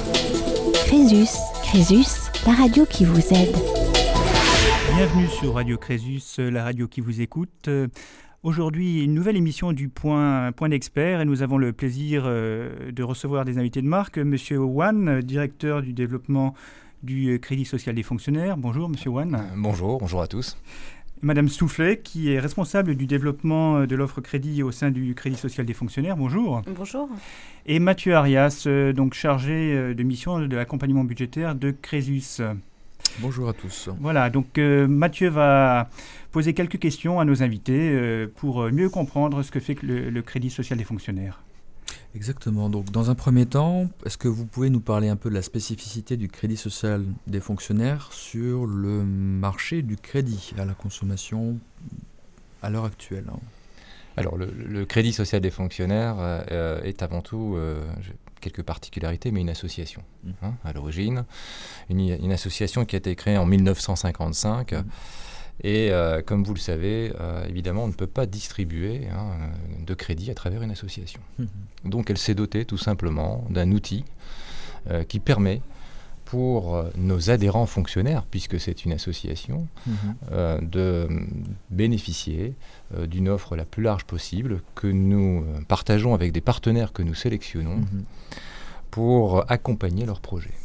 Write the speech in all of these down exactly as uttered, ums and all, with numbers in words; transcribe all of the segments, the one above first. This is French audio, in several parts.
Crésus, Crésus, la radio qui vous aide. Bienvenue sur Radio Crésus, la radio qui vous écoute. Aujourd'hui, une nouvelle émission du Point, Point d'Expert et nous avons le plaisir de recevoir des invités de marque. Monsieur Wan, directeur du développement du Crédit Social des Fonctionnaires. Bonjour Monsieur Wan. Bonjour, bonjour à tous. Madame Soufflet, qui est responsable du développement de l'offre crédit au sein du Crédit Social des Fonctionnaires. Bonjour. Bonjour. Et Mathieu Arias, donc chargé de mission de l'accompagnement budgétaire de Crésus. Bonjour à tous. Voilà, donc euh, Mathieu va poser quelques questions à nos invités euh, pour mieux comprendre ce que fait le, le Crédit Social des Fonctionnaires. Exactement. Donc, dans un premier temps, est-ce que vous pouvez nous parler un peu de la spécificité du Crédit Social des Fonctionnaires sur le marché du crédit à la consommation à l'heure actuelle? Alors, le, le Crédit Social des Fonctionnaires euh, est avant tout euh, quelques particularités, mais une association mmh. hein, à l'origine. Une, une association qui a été créée en mille neuf cent cinquante-cinq. Mmh. Et euh, comme vous le savez, euh, évidemment, on ne peut pas distribuer hein, de crédit à travers une association. Mmh. Donc elle s'est dotée tout simplement d'un outil euh, qui permet pour euh, nos adhérents fonctionnaires, puisque c'est une association, mmh. euh, de bénéficier euh, d'une offre la plus large possible que nous euh, partageons avec des partenaires que nous sélectionnons mmh. pour accompagner leurs projets.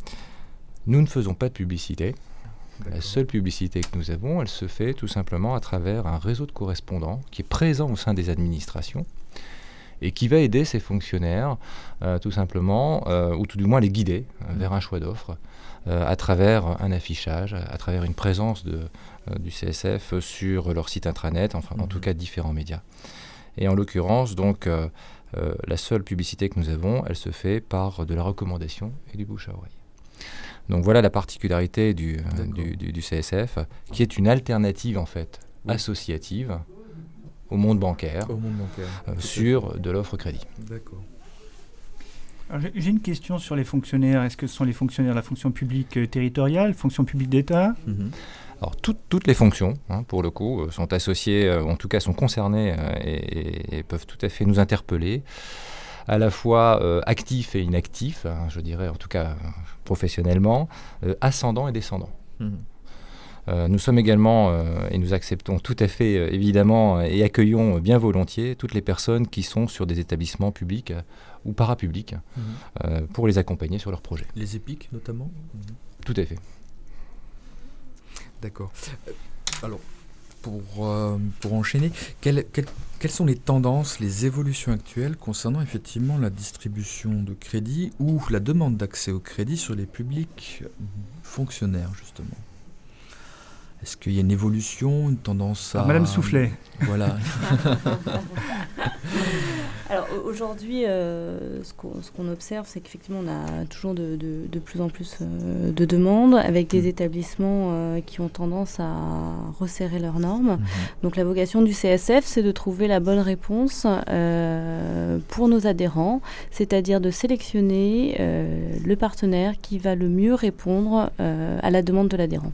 Nous ne faisons pas de publicité. D'accord. La seule publicité que nous avons, elle se fait tout simplement à travers un réseau de correspondants qui est présent au sein des administrations et qui va aider ces fonctionnaires euh, tout simplement, euh, ou tout du moins les guider euh, vers un choix d'offres euh, à travers un affichage, à travers une présence de, euh, du C S F sur leur site intranet, enfin mmh. en tout cas différents médias. Et en l'occurrence, donc, euh, euh, la seule publicité que nous avons, elle se fait par de la recommandation et du bouche à oreille. Donc voilà la particularité du, euh, du, du, du C S F, qui est une alternative en fait oui. associative au monde bancaire, au monde bancaire. Euh, sur de l'offre crédit. D'accord. Alors, j'ai, j'ai une question sur les fonctionnaires. Est-ce que ce sont les fonctionnaires de la fonction publique euh, territoriale, fonction publique d'État ? mm-hmm. Alors tout, toutes les fonctions, hein, pour le coup, euh, sont associées, euh, en tout cas sont concernées euh, et, et, et peuvent tout à fait nous interpeller. À la fois euh, actifs et inactifs, hein, je dirais en tout cas euh, professionnellement, euh, ascendants et descendants. Mmh. Euh, nous sommes également, euh, et nous acceptons tout à fait euh, évidemment et accueillons bien volontiers toutes les personnes qui sont sur des établissements publics euh, ou parapublics mmh. euh, pour les accompagner sur leurs projets. Les EPIC notamment ? Mmh. Tout à fait. D'accord. Euh, alors, Pour, euh, pour enchaîner, quelles, quelles, quelles sont les tendances, les évolutions actuelles concernant effectivement la distribution de crédit ou la demande d'accès au crédit sur les publics fonctionnaires, justement ? Est-ce qu'il y a une évolution, une tendance à... Alors, Madame Soufflet. Voilà. Alors aujourd'hui, euh, ce, qu'on, ce qu'on observe, c'est qu'effectivement, on a toujours de, de, de plus en plus euh, de demandes avec des mmh. établissements euh, qui ont tendance à resserrer leurs normes. Mmh. Donc la vocation du C S F, c'est de trouver la bonne réponse euh, pour nos adhérents, c'est-à-dire de sélectionner euh, le partenaire qui va le mieux répondre euh, à la demande de l'adhérent.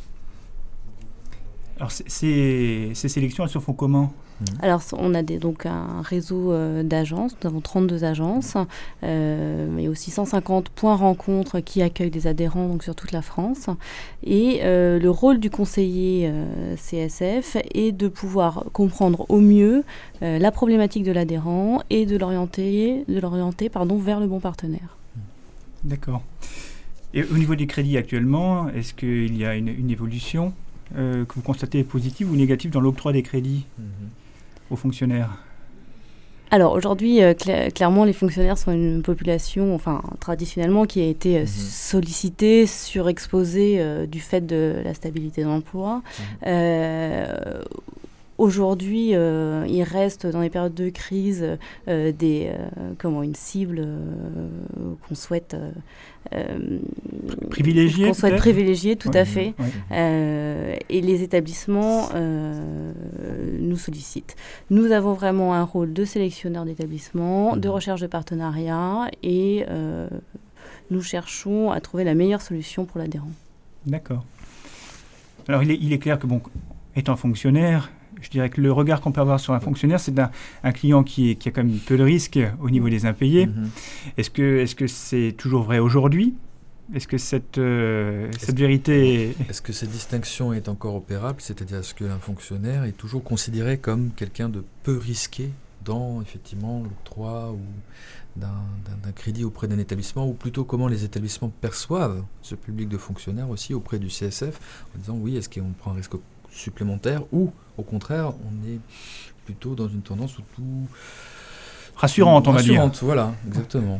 Alors ces, ces sélections, elles se font comment ? Alors, on a des, donc un réseau euh, d'agences, nous avons trente-deux agences, euh, et aussi cent cinquante points rencontres qui accueillent des adhérents donc, sur toute la France. Et euh, le rôle du conseiller euh, C S F est de pouvoir comprendre au mieux euh, la problématique de l'adhérent et de l'orienter, de l'orienter pardon, vers le bon partenaire. D'accord. Et au niveau des crédits actuellement, est-ce qu'il y a une, une évolution euh, que vous constatez positive ou négative dans l'octroi des crédits mmh. aux fonctionnaires ? Alors aujourd'hui, euh, cl- clairement, les fonctionnaires sont une population, enfin traditionnellement, qui a été euh, mmh. sollicitée, surexposée euh, du fait de la stabilité de l'emploi. Mmh. Euh, Aujourd'hui, euh, il reste dans les périodes de crise euh, des, euh, comment, une cible euh, qu'on souhaite euh, privilégier. Qu'on souhaite privilégier, tout ouais, à fait. Ouais. Euh, et les établissements euh, nous sollicitent. Nous avons vraiment un rôle de sélectionneur d'établissements, de recherche de partenariats et euh, nous cherchons à trouver la meilleure solution pour l'adhérent. D'accord. Alors, il est, il est clair que, bon, étant fonctionnaire, je dirais que le regard qu'on peut avoir sur un fonctionnaire, c'est d'un un client qui, est, qui a quand même peu de risques au niveau des impayés. Mmh. Est-ce que, est-ce que c'est toujours vrai aujourd'hui ? Est-ce que cette, euh, est-ce cette vérité... Est... Est-ce que cette distinction est encore opérable ? C'est-à-dire, est-ce qu'un fonctionnaire est toujours considéré comme quelqu'un de peu risqué dans, effectivement, l'octroi ou d'un, d'un, d'un crédit auprès d'un établissement, ou plutôt comment les établissements perçoivent ce public de fonctionnaires aussi auprès du C S F, en disant, oui, est-ce qu'on prend un risque supplémentaire, ou, au contraire, on est plutôt dans une tendance où tout... Rassurante, on va dire. Rassurante, voilà, exactement.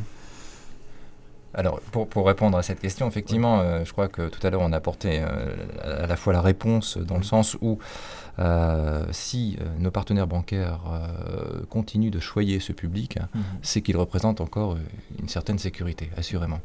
Alors, pour, pour répondre à cette question, effectivement, euh, je crois que tout à l'heure, on a apporté euh, à la fois la réponse dans le sens où euh, si euh, nos partenaires bancaires euh, continuent de choyer ce public, mmh. c'est qu'ils représentent encore une certaine sécurité, assurément.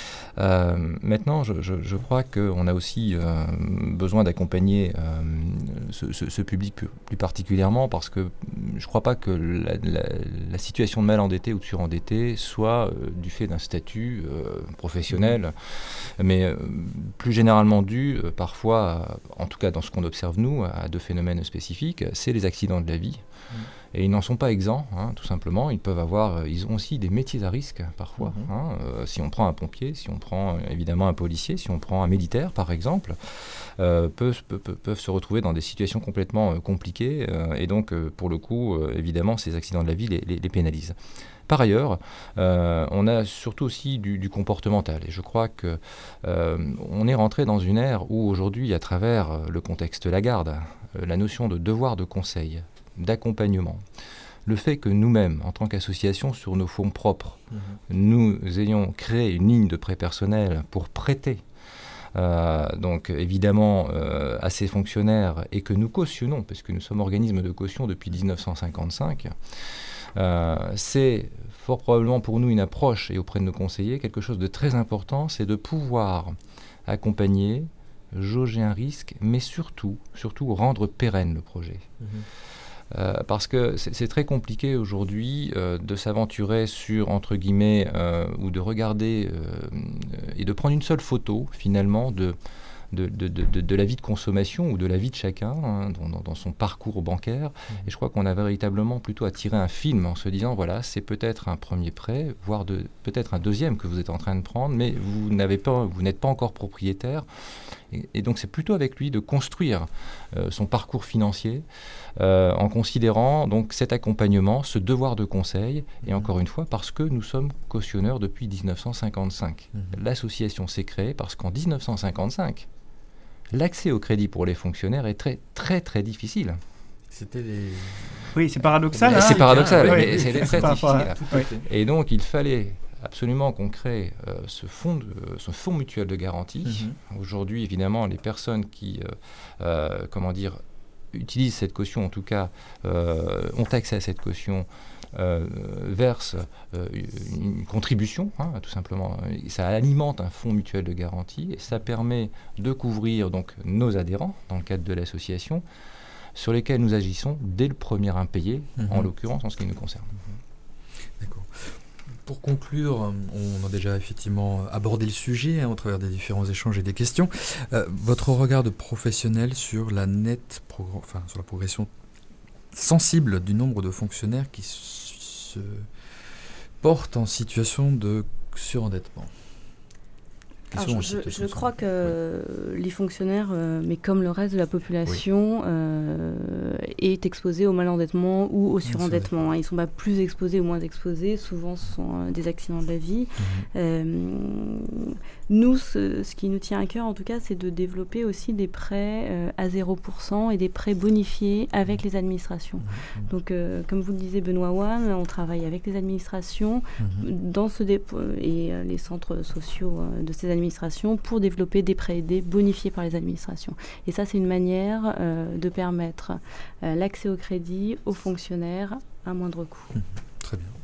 Euh, maintenant, je, je, je crois qu'on a aussi euh, besoin d'accompagner euh, ce, ce, ce public plus, plus particulièrement parce que je ne crois pas que la, la, la situation de mal endetté ou de surendetté soit euh, du fait d'un statut euh, professionnel, mais euh, plus généralement dû euh, parfois, en tout cas dans ce qu'on observe nous, à deux phénomènes spécifiques, c'est les accidents de la vie. Mmh. Et ils n'en sont pas exempts, hein, tout simplement. Ils peuvent avoir, euh, ils ont aussi des métiers à risque parfois. Mmh. Hein, euh, si on prend un pompier, si on prend euh, évidemment un policier, si on prend un militaire par exemple, euh, peuvent, peuvent, peuvent se retrouver dans des situations complètement euh, compliquées. Euh, et donc, euh, pour le coup, euh, évidemment, ces accidents de la vie les, les, les pénalisent. Par ailleurs, euh, on a surtout aussi du, du comportemental. Et je crois qu'on euh, est rentré dans une ère où aujourd'hui, à travers euh, le contexte Lagarde, euh, la notion de devoir de conseil, d'accompagnement, le fait que nous-mêmes, en tant qu'association, sur nos fonds propres, mmh. nous ayons créé une ligne de prêt personnel pour prêter euh, donc évidemment euh, à ces fonctionnaires et que nous cautionnons, parce que nous sommes organisme de caution depuis dix-neuf cent cinquante-cinq, euh, c'est fort probablement pour nous une approche, et auprès de nos conseillers, quelque chose de très important, c'est de pouvoir accompagner, jauger un risque, mais surtout, surtout rendre pérenne le projet. Mmh. Euh, parce que c'est, c'est très compliqué aujourd'hui euh, de s'aventurer sur, entre guillemets, euh, ou de regarder euh, et de prendre une seule photo, finalement, de, de, de, de, de la vie de consommation ou de la vie de chacun, hein, dans, dans son parcours bancaire. Mmh. Et je crois qu'on a véritablement plutôt à tirer un film en se disant, voilà, c'est peut-être un premier prêt, voire de, peut-être un deuxième que vous êtes en train de prendre, mais vous, n'avez pas, vous n'êtes pas encore propriétaire. Et, et donc, c'est plutôt avec lui de construire euh, son parcours financier euh, en considérant donc cet accompagnement, ce devoir de conseil. Et mmh. encore une fois, parce que nous sommes cautionneurs depuis dix-neuf cent cinquante-cinq. Mmh. L'association s'est créée parce qu'en dix-neuf cent cinquante-cinq, l'accès au crédit pour les fonctionnaires est très, très, très difficile. C'était les... Oui, c'est paradoxal. Hein, c'est paradoxal, ah, mais oui, c'est très difficile. À... Oui. Et donc, il fallait absolument qu'on crée euh, ce, fonds de, ce fonds mutuel de garantie. Mm-hmm. Aujourd'hui, évidemment, les personnes qui euh, euh, comment dire, utilisent cette caution, en tout cas, euh, ont accès à cette caution, euh, versent euh, une contribution, hein, tout simplement. Ça alimente un fonds mutuel de garantie et ça permet de couvrir donc, nos adhérents, dans le cadre de l'association, sur lesquels nous agissons dès le premier impayé, mm-hmm. en l'occurrence en ce qui nous concerne. Mm-hmm. D'accord. Pour conclure, on a déjà effectivement abordé le sujet hein, au travers des différents échanges et des questions. Euh, votre regard de professionnel sur la nette, progr- enfin sur la progression sensible du nombre de fonctionnaires qui se portent en situation de surendettement. Alors, je, je crois que oui. les fonctionnaires, euh, mais comme le reste de la population, oui. euh, est exposé au malendettement ou au surendettement. Hein. Ils ne sont pas plus exposés ou moins exposés. Souvent, ce sont euh, des accidents de la vie. Mmh. Euh, nous, ce, ce qui nous tient à cœur, en tout cas, c'est de développer aussi des prêts euh, à zéro pour cent et des prêts bonifiés avec mmh. les administrations. Mmh. Donc, euh, comme vous le disiez, Benoît Wan, on travaille avec les administrations mmh. dans ce dépôt et euh, les centres sociaux euh, de ces administrations pour développer des prêts aidés bonifiés par les administrations. Et ça, c'est une manière euh, de permettre euh, l'accès au crédit aux fonctionnaires à moindre coût. Mmh, très bien.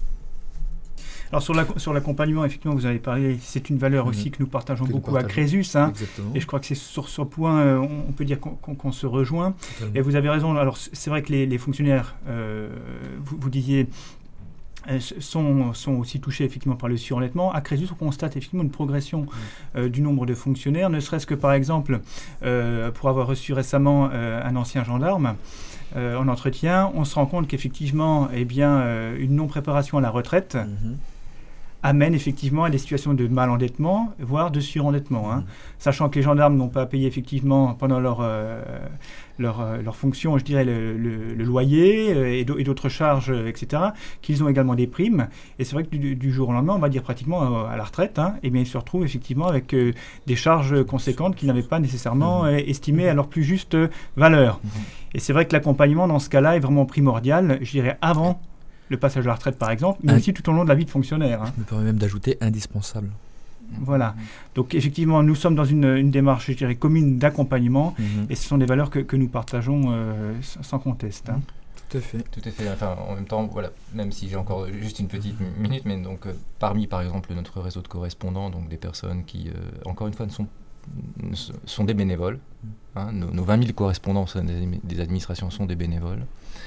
Alors sur, la, sur l'accompagnement, effectivement, vous avez parlé, c'est une valeur mmh. aussi que nous partageons que beaucoup nous partageons. à Crésus. Hein, et je crois que c'est sur ce point, euh, on, on peut dire qu'on, qu'on, qu'on se rejoint. Totalement. Et vous avez raison, alors c'est vrai que les, les fonctionnaires, euh, vous, vous disiez, Sont, sont aussi touchés effectivement par le surendettement. À Crésus, on constate effectivement une progression euh, du nombre de fonctionnaires, ne serait-ce que par exemple, euh, pour avoir reçu récemment euh, un ancien gendarme euh, en entretien, on se rend compte qu'effectivement, eh bien, euh, une non-préparation à la retraite mmh. amène effectivement à des situations de mal-endettement, voire de surendettement. Hein. Mmh. Sachant que les gendarmes n'ont pas payé effectivement pendant leur, euh, leur, euh, leur fonction, je dirais, le, le, le loyer euh, et, et d'autres charges, euh, et cetera, qu'ils ont également des primes. Et c'est vrai que du, du jour au lendemain, on va dire pratiquement à, à la retraite, hein, et bien ils se retrouvent effectivement avec euh, des charges conséquentes qu'ils n'avaient pas nécessairement mmh. euh, estimées à leur plus juste valeur. Mmh. Et c'est vrai que l'accompagnement dans ce cas-là est vraiment primordial, je dirais, avant le passage à la retraite par exemple, mais ah, aussi tout au long de la vie de fonctionnaire. Hein. Je me permets même d'ajouter indispensable. Voilà. Donc effectivement, nous sommes dans une, une démarche, je dirais, commune d'accompagnement, mmh. et ce sont des valeurs que, que nous partageons euh, sans conteste. Hein. Tout à fait. Tout à fait. Enfin, en même temps, voilà, même si j'ai encore juste une petite minute, mais donc euh, parmi, par exemple, notre réseau de correspondants, donc des personnes qui, euh, encore une fois, ne sont, ne sont des bénévoles. Hein, nos, nos vingt mille correspondants des, des administrations sont des bénévoles.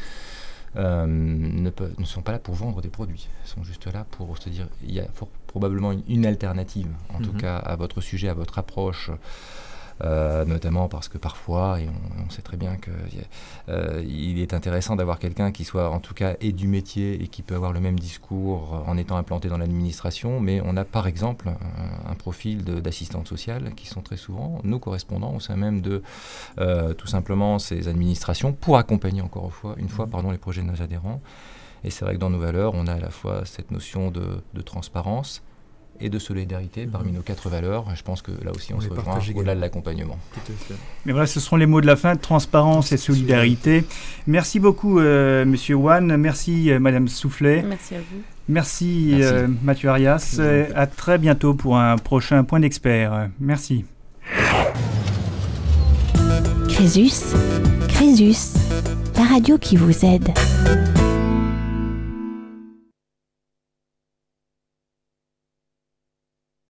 Euh, ne, peuvent, ne sont pas là pour vendre des produits, ils sont juste là pour se dire il y a fort, probablement une, une alternative, en mmh. tout cas à votre sujet, à votre approche, euh, notamment parce que parfois, et on, on sait très bien qu'il euh, est intéressant d'avoir quelqu'un qui soit en tout cas et du métier et qui peut avoir le même discours en étant implanté dans l'administration, mais on a par exemple un, un profil de, d'assistante sociale qui sont très souvent nos correspondants au sein même de euh, tout simplement ces administrations pour accompagner encore une fois, une fois pardon, les projets de nos adhérents. Et c'est vrai que dans nos valeurs, on a à la fois cette notion de, de transparence et de solidarité mmh. parmi nos quatre valeurs. Je pense que là aussi, on, on se rejoint au-delà de l'accompagnement. Mais voilà, ce seront les mots de la fin, transparence et solidarité. Merci beaucoup, euh, Monsieur Wan. Merci, euh, Madame Soufflet. Merci à vous. Merci, Merci. Euh, Mathieu Arias. Euh, à très bientôt pour un prochain Point d'Expert. Merci. Crésus, Crésus, la radio qui vous aide.